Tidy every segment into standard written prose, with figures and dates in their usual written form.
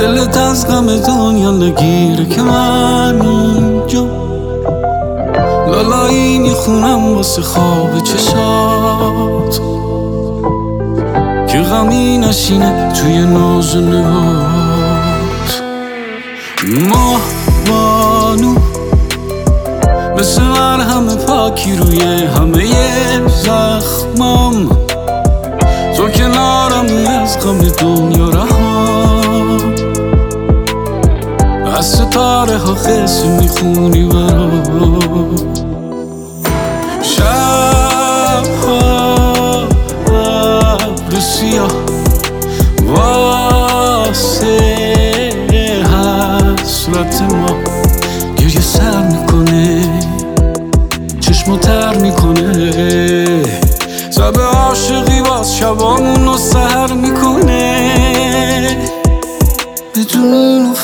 دلت از غم دنیا نگیره که من اینجا لالایی میخونم واسه خواب چشات که غمی نشینه توی ناز و نهات. ماه بانو مثل مرهم پاکی روی همه زخمام، تو کنارمی از غم دنیا رهام، از ستاره ها قصه میخونی برام. شبها ابر سیاه واسه حسرت ما گریه سر میکنه، چشمو تر میکنه، شب عاشقی باز شبامونو سهر میکنه. بدون اینو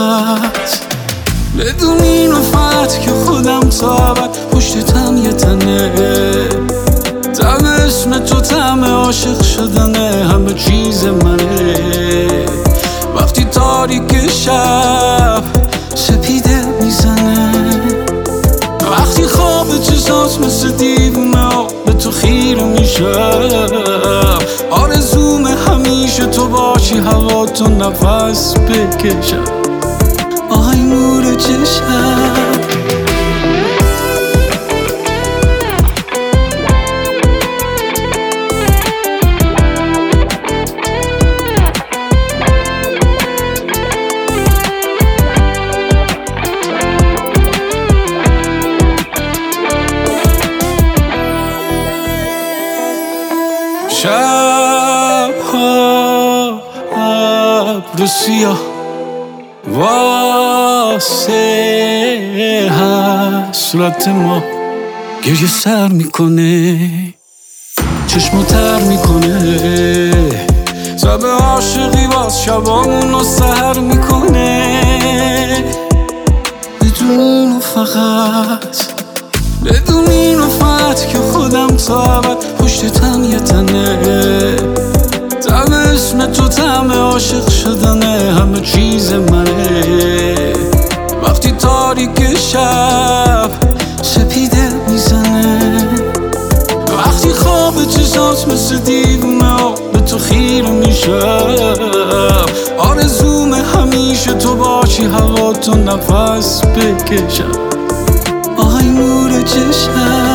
فقط که خودم تا ابد پشت تن یه تنه، تم اسم تو تم عاشق شدنه، همه چیز منه. وقتی تاریک شب سپیده میزنه، وقتی خواب چشات مثل دیوونه به تو خیره میشم، آرزوم همیشه تو باشی، هوا تو نفس بکشم، آهای نور چشم. شبها ابر سیاه واسه حسرت ما گریه سر میکنه، چشمو تر میکنه، شب عاشقی باز شبامونو سهر میکنه. بدون اینو فقط که خودم تا ابد پشت تن یه تنه، تم اسم تو تم عاشق شدنه، همه چیز منه. وقتی تاریک شب سپیده میزنه، وقتی خواب چشات مثل دیوونه به تو خیره میشم، آرزوم همیشه تو باشی، هوا تو نفس بکشم، آهای نور چشم.